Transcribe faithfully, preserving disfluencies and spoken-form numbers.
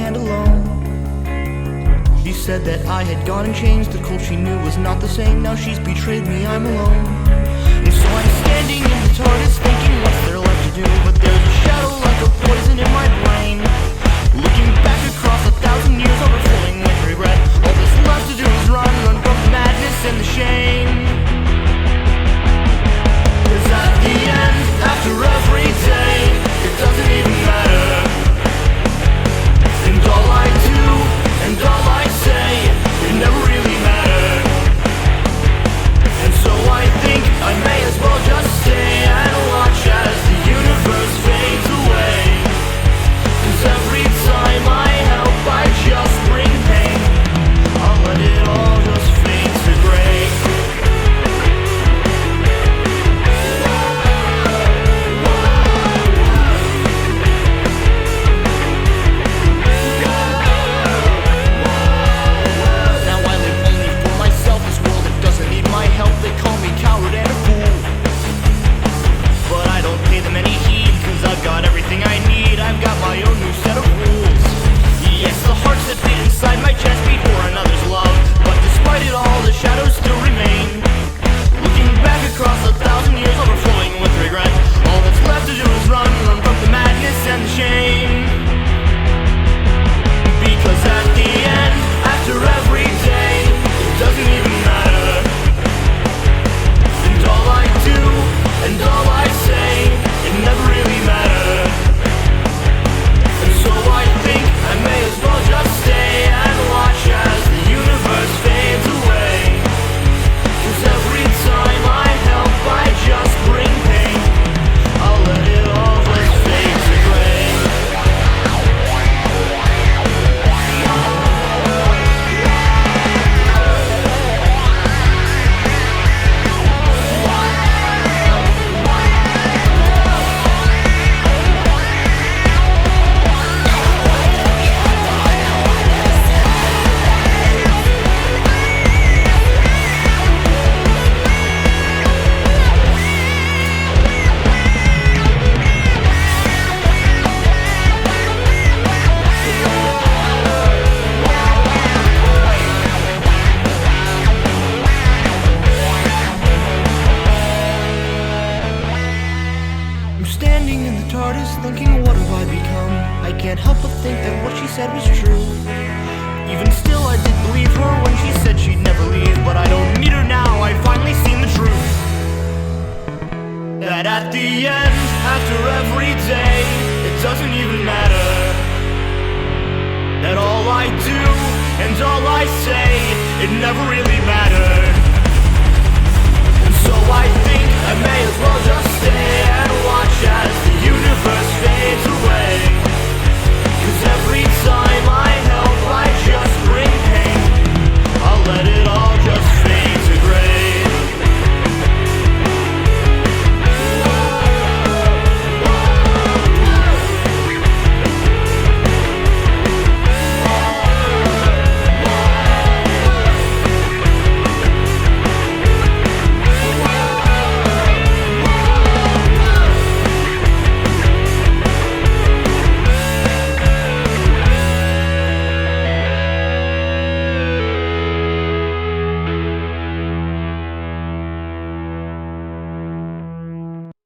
stand alone. She said that I had gone and changed. The cold she knew was not the same. Now she's betrayed me, I'm alone. And so I'm standing in the TARDIS thinking what's there left to do. But there's a shadow like a poison in my brain, looking back across a thousand years, overflowing with regret. All that's left to do is run, run from the madness and the shame. 'Cause at the end, after every day, it doesn't even matter. And all I do, and all I say, it never really mattered. And so I think I may as well just stay and watch as the universe fades away. 'Cause every time I help, I just bring pain. I'll let it all just fade to gray. They call me coward and a fool, but I don't pay them any heed, 'cause I've got everything I need. I've got my own new set of rules. Yes, the hearts that beat inside my chest beat for another's love, but despite it all, the shadows still remain, looking back across a thousand years, overflowing with regret. All that's left to do is run, run from the madness and the shame. Because at the end, after every day, it doesn't even matter. All I do, and all I say, it never really mattered. And so I think I may as well just stay and watch as the universe fades away. 'Cause every time I help, I just bring pain. I'll let it all just fade to gray. Standing in the TARDIS thinking, what have I become? I can't help but think that what she said was true. Even still, I did believe her when she said she'd never leave. But I don't need her now, I've finally seen the truth. That at the end, after every day, it doesn't even matter. That all I do, and all I say, it never really mattered.